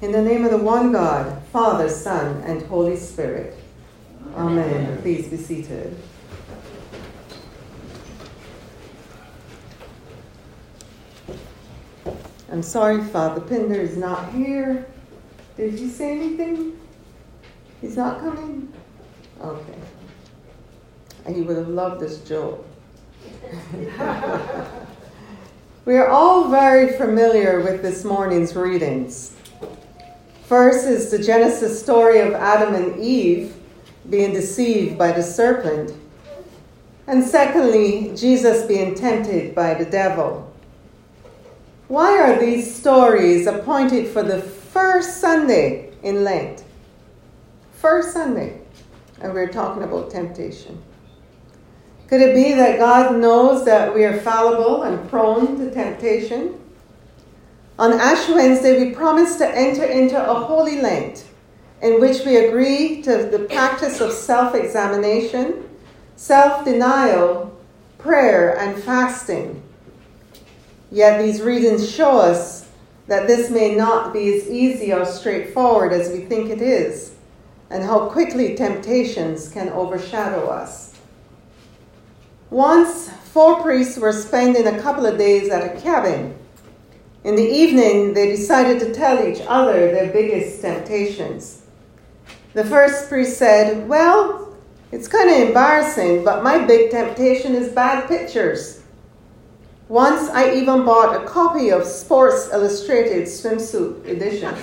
In the name of the one God, Father, Son, and Holy Spirit. Amen. Please be seated. I'm sorry, Father Pinder is not here. Did he say anything? He's not coming? Okay. He would have loved this joke. We are all very familiar with this morning's readings. First is the Genesis story of Adam and Eve being deceived by the serpent. And secondly, Jesus being tempted by the devil. Why are these stories appointed for the first Sunday in Lent? First Sunday. And we're talking about temptation. Could it be that God knows that we are fallible and prone to temptation? On Ash Wednesday, we promise to enter into a holy Lent in which we agree to the practice of self-examination, self-denial, prayer, and fasting. Yet these readings show us that this may not be as easy or straightforward as we think it is, and how quickly temptations can overshadow us. Once, 4 priests were spending a couple of days at a cabin. In the evening, they decided to tell each other their biggest temptations. The first priest said, "Well, it's kind of embarrassing, but my big temptation is bad pictures. Once I even bought a copy of Sports Illustrated swimsuit edition."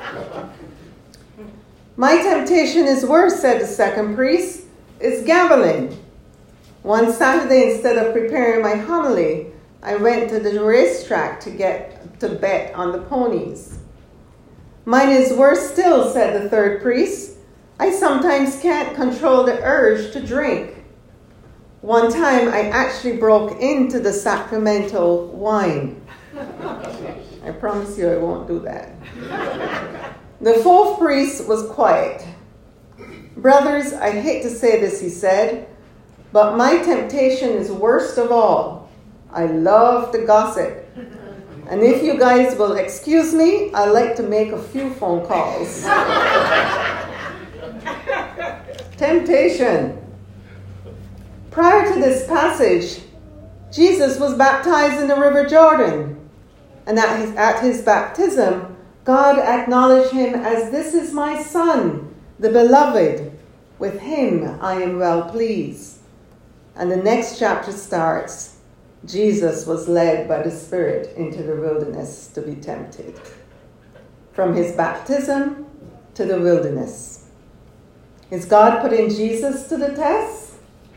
"My temptation is worse," said the second priest. "It's gambling. One Saturday, instead of preparing my homily, I went to the racetrack to bet on the ponies." "Mine is worse still," said the third priest. "I sometimes can't control the urge to drink. One time I actually broke into the sacramental wine." I promise you I won't do that. The fourth priest was quiet. "Brothers, I hate to say this," he said, "but my temptation is worst of all. I love to gossip. And if you guys will excuse me, I like to make a few phone calls." Temptation. Prior to this passage, Jesus was baptized in the River Jordan. And at his baptism, God acknowledged him as, "This is my Son, the beloved. With him I am well pleased." And the next chapter starts. Jesus was led by the Spirit into the wilderness to be tempted. From his baptism to the wilderness. Is God putting Jesus to the test?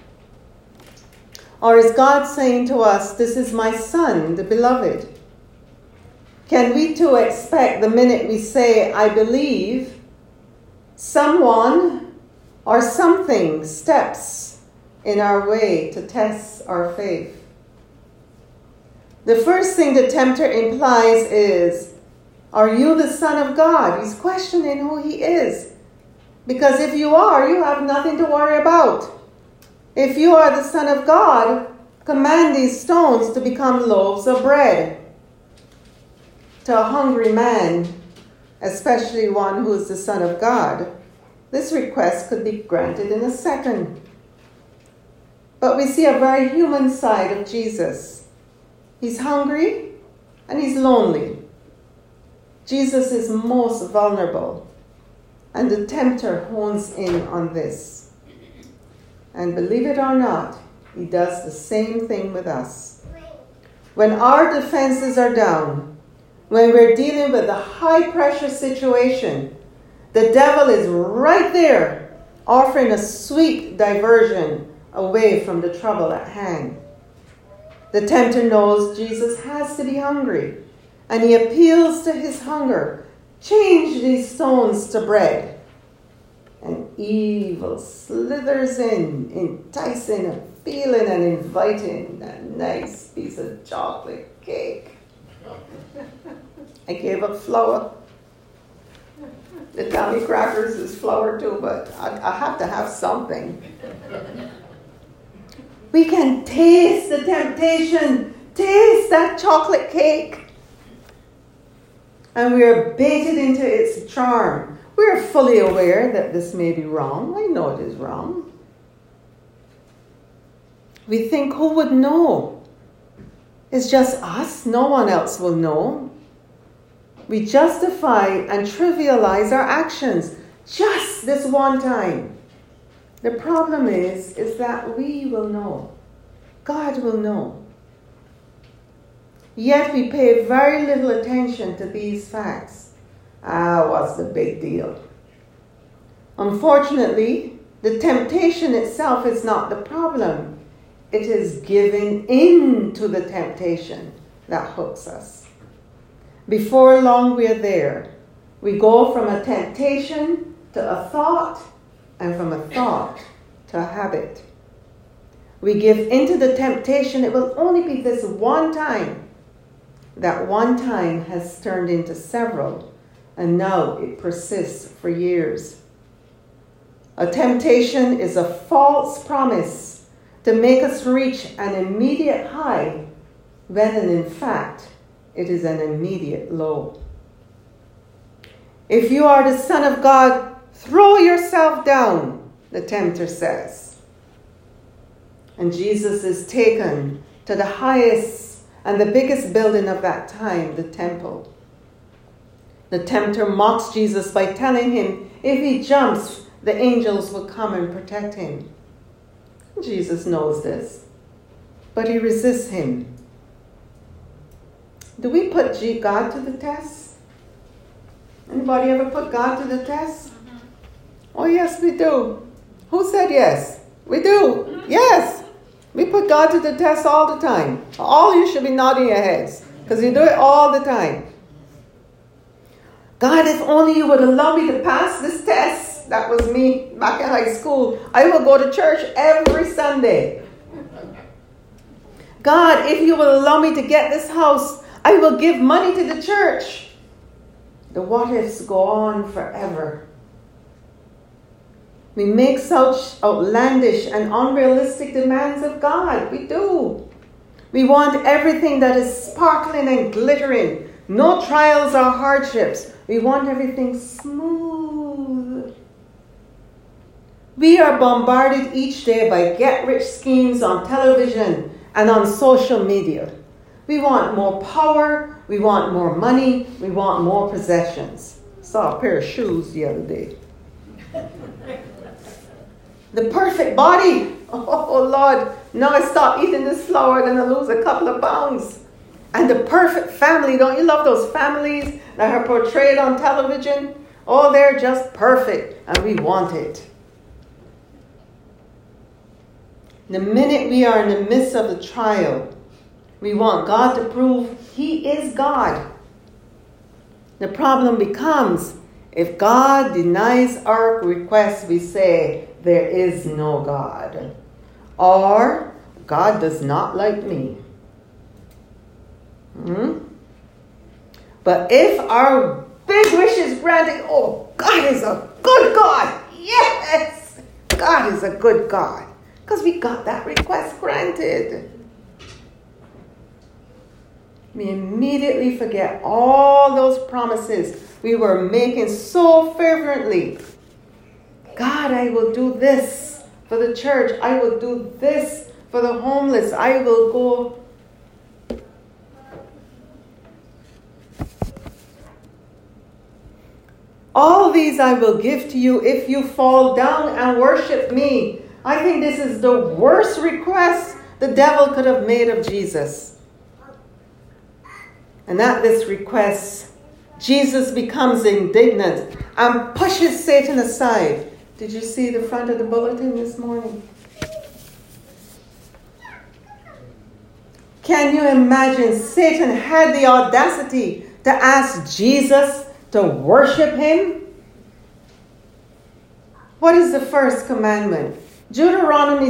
Or is God saying to us, "This is my Son, the beloved"? Can we too expect the minute we say, "I believe," someone or something steps in our way to test our faith? The first thing the tempter implies is, "Are you the Son of God?" He's questioning who he is. Because if you are, you have nothing to worry about. If you are the Son of God, command these stones to become loaves of bread. To a hungry man, especially one who is the Son of God, this request could be granted in a second. But we see a very human side of Jesus. He's hungry and he's lonely. Jesus is most vulnerable, and the tempter hones in on this. And believe it or not, he does the same thing with us. When our defenses are down, when we're dealing with a high-pressure situation, the devil is right there, offering a sweet diversion away from the trouble at hand. The tempter knows Jesus has to be hungry, and he appeals to his hunger. "Change these stones to bread." And evil slithers in, enticing, appealing, and inviting a nice piece of chocolate cake. I gave up flour. The Tommy Crackers is flour too, but I have to have something. We can taste the temptation. Taste that chocolate cake. and we are baited into its charm. We are fully aware that this may be wrong. I know it is wrong. We think, who would know? It's just us. No one else will know. We justify and trivialize our actions just this one time. The problem is that we will know. God will know. Yet we pay very little attention to these facts. What's the big deal? Unfortunately, the temptation itself is not the problem. It is giving in to the temptation that hooks us. Before long, we are there. We go from a temptation to a thought, and from a thought to a habit. We give into the temptation. It will only be this one time. That one time has turned into several, and now it persists for years. A temptation is a false promise to make us reach an immediate high, when in fact it is an immediate low. If you are the Son of God, throw yourself down, the tempter says. And Jesus is taken to the highest and the biggest building of that time, the temple. The tempter mocks Jesus by telling him if he jumps, the angels will come and protect him. Jesus knows this, but he resists him. Do we put God to the test? Anybody ever put God to the test? Oh, yes, we do. Who said yes? We do. Yes. We put God to the test all the time. All you should be nodding your heads, because you do it all the time. God, if only you would allow me to pass this test. That was me back in high school. I will go to church every Sunday. God, if you will allow me to get this house, I will give money to the church. The what ifs go on forever. We make such outlandish and unrealistic demands of God. We do. We want everything that is sparkling and glittering. No trials or hardships. We want everything smooth. We are bombarded each day by get-rich schemes on television and on social media. We want more power. We want more money. We want more possessions. Saw a pair of shoes the other day. The perfect body. Oh, Lord. Now I stop eating this flour, then I lose a couple of pounds. And the perfect family. Don't you love those families that are portrayed on television? Oh, they're just perfect, and we want it. The minute we are in the midst of the trial, we want God to prove He is God. The problem becomes, if God denies our request, we say, there is no God. Or, God does not like me. But if our big wish is granted, oh, God is a good God. Yes, God is a good God. Because we got that request granted. We immediately forget all those promises we were making so fervently. God, I will do this for the church. I will do this for the homeless. I will go. All these I will give to you if you fall down and worship me. I think this is the worst request the devil could have made of Jesus. And at this request, Jesus becomes indignant and pushes Satan aside. Did you see the front of the bulletin this morning? Can you imagine Satan had the audacity to ask Jesus to worship him? What is the first commandment? Deuteronomy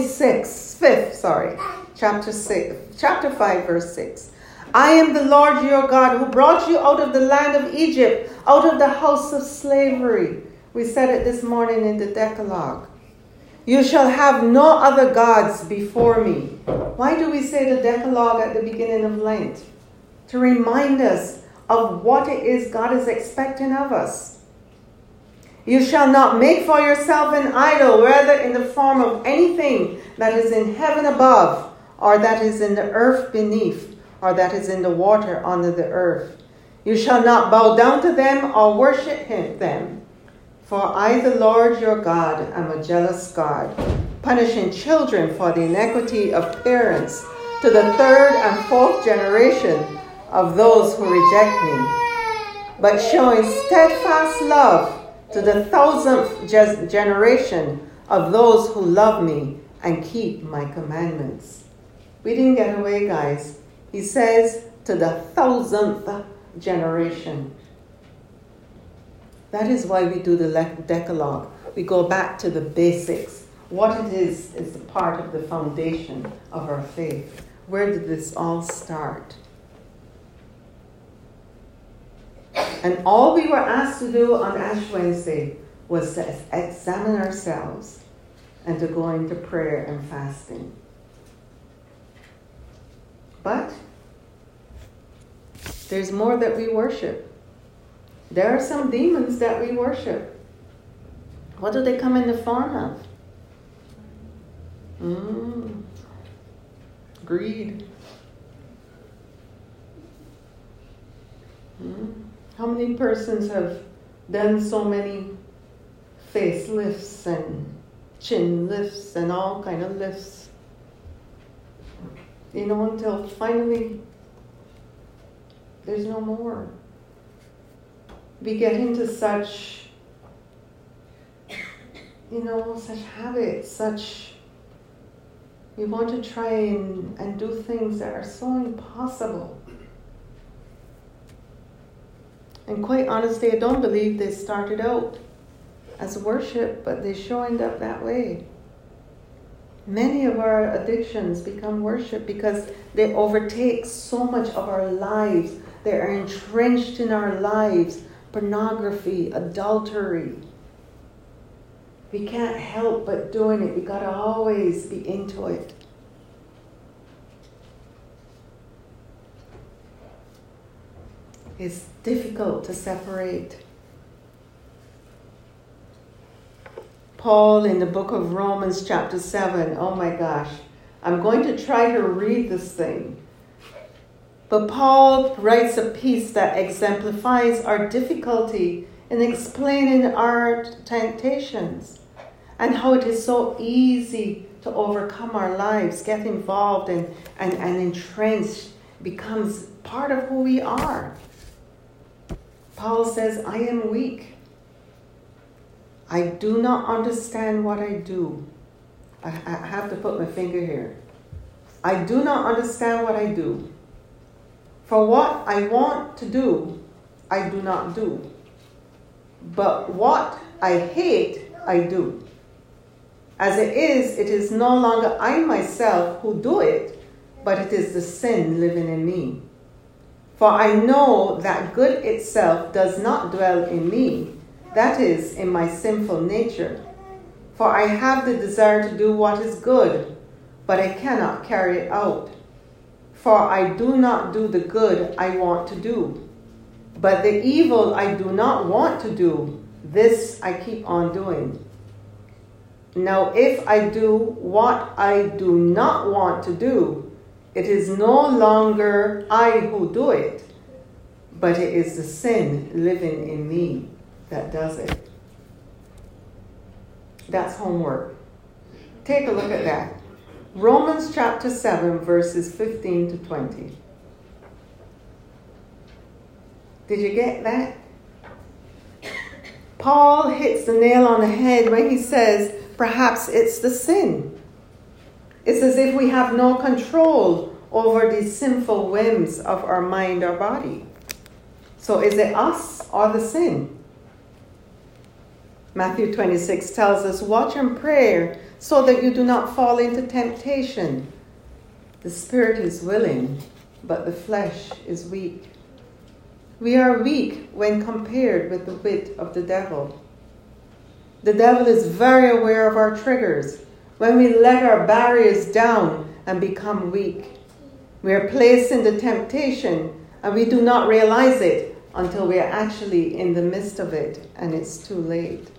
chapter 5, verse 6. I am the Lord your God who brought you out of the land of Egypt, out of the house of slavery. We said it this morning in the Decalogue. You shall have no other gods before me. Why do we say the Decalogue at the beginning of Lent? To remind us of what it is God is expecting of us. You shall not make for yourself an idol, whether in the form of anything that is in heaven above, or that is in the earth beneath, or that is in the water under the earth. You shall not bow down to them or worship them. For I, the Lord your God, am a jealous God, punishing children for the iniquity of parents to the third and fourth generation of those who reject me, but showing steadfast love to the 1,000th generation of those who love me and keep my commandments. We didn't get away, guys. He says to the 1,000th generation. That is why we do the Decalogue. We go back to the basics. What it is a part of the foundation of our faith. Where did this all start? And all we were asked to do on Ash Wednesday was to examine ourselves and to go into prayer and fasting. But there's more that we worship. There are some demons that we worship. What do they come in the form of? Greed. How many persons have done so many facelifts and chin lifts and all kind of lifts? Until finally there's no more. We get into such, such habits, we want to try and do things that are so impossible. And quite honestly, I don't believe they started out as worship, but they showed up that way. Many of our addictions become worship because they overtake so much of our lives. They are entrenched in our lives. Pornography, adultery. We can't help but doing it. We got to always be into it. It's difficult to separate. Paul in the book of Romans chapter 7, oh my gosh, I'm going to try to read this thing. But Paul writes a piece that exemplifies our difficulty in explaining our temptations and how it is so easy to overcome our lives, get involved and entrenched, becomes part of who we are. Paul says, I am weak. I do not understand what I do. I have to put my finger here. I do not understand what I do. For what I want to do, I do not do. But what I hate, I do. As it is no longer I myself who do it, but it is the sin living in me. For I know that good itself does not dwell in me, that is, in my sinful nature. For I have the desire to do what is good, but I cannot carry it out. For I do not do the good I want to do, but the evil I do not want to do, this I keep on doing. Now if I do what I do not want to do, it is no longer I who do it, but it is the sin living in me that does it. That's homework. Take a look at that. Romans chapter 7, verses 15 to 20. Did you get that? Paul hits the nail on the head when he says, perhaps it's the sin. It's as if we have no control over the sinful whims of our mind or body. So is it us or the sin? Matthew 26 tells us, watch and pray so that you do not fall into temptation. The spirit is willing, but the flesh is weak. We are weak when compared with the wit of the devil. The devil is very aware of our triggers. When we let our barriers down and become weak, we are placed in the temptation And we do not realize it until we are actually in the midst of it and it's too late.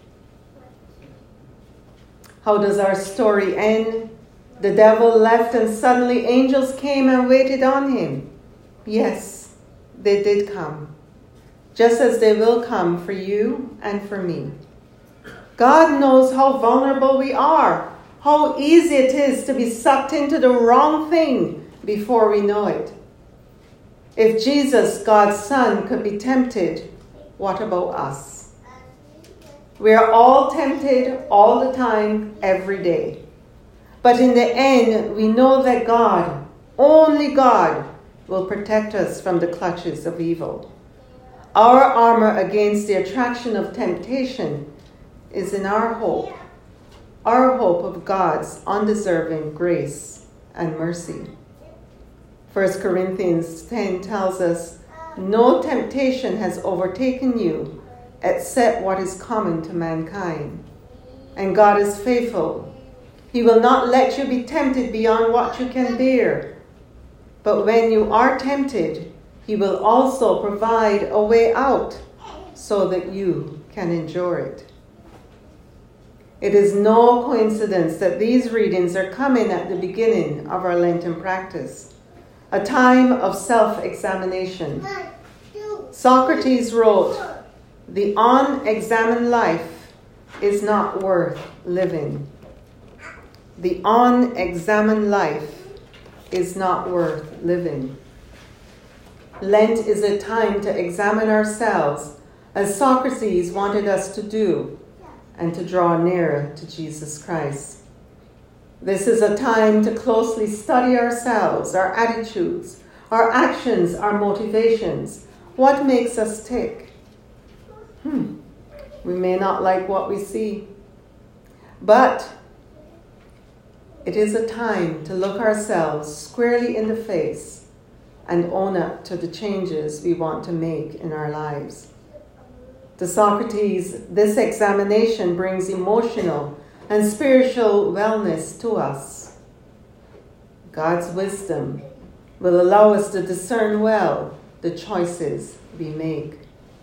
How does our story end? The devil left and suddenly angels came and waited on him. Yes, they did come. Just as they will come for you and for me. God knows how vulnerable we are, how easy it is to be sucked into the wrong thing before we know it. If Jesus, God's Son, could be tempted, what about us? We are all tempted all the time, every day. But in the end, we know that God, only God, will protect us from the clutches of evil. Our armor against the attraction of temptation is in our hope of God's undeserving grace and mercy. 1 Corinthians 10 tells us, no temptation has overtaken you except what is common to mankind. And God is faithful. He will not let you be tempted beyond what you can bear. But when you are tempted, He will also provide a way out so that you can endure it. It is no coincidence that these readings are coming at the beginning of our Lenten practice, a time of self-examination. Socrates wrote, "The unexamined life is not worth living." The unexamined life is not worth living. Lent is a time to examine ourselves, as Socrates wanted us to do, and to draw nearer to Jesus Christ. This is a time to closely study ourselves, our attitudes, our actions, our motivations. What makes us tick? We may not like what we see, but it is a time to look ourselves squarely in the face and own up to the changes we want to make in our lives. To Socrates, this examination brings emotional and spiritual wellness to us. God's wisdom will allow us to discern well the choices we make.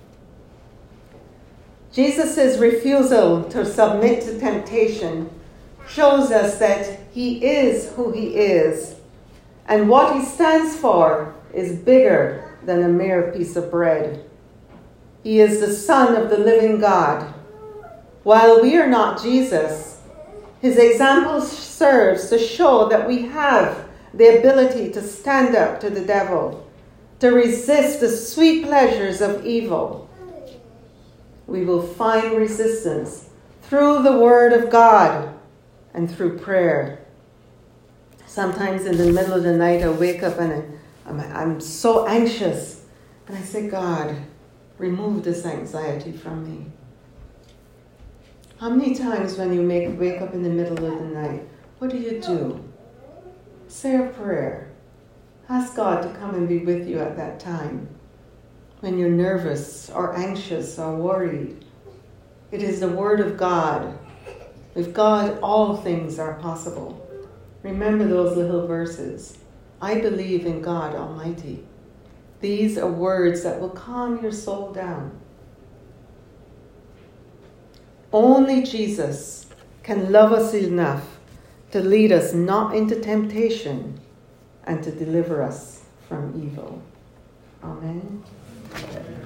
Jesus' refusal to submit to temptation shows us that He is who He is, and what He stands for is bigger than a mere piece of bread. He is the Son of the living God. While we are not Jesus, His example serves to show that we have the ability to stand up to the devil, to resist the sweet pleasures of evil. We will find resistance through the Word of God and through prayer. Sometimes in the middle of the night, I wake up and I'm so anxious. And I say, God, remove this anxiety from me. How many times when you wake up in the middle of the night, what do? Say a prayer. Ask God to come and be with you at that time. When you're nervous or anxious or worried, it is the Word of God. With God, all things are possible. Remember those little verses. I believe in God Almighty. These are words that will calm your soul down. Only Jesus can love us enough to lead us not into temptation and to deliver us from evil. Amen.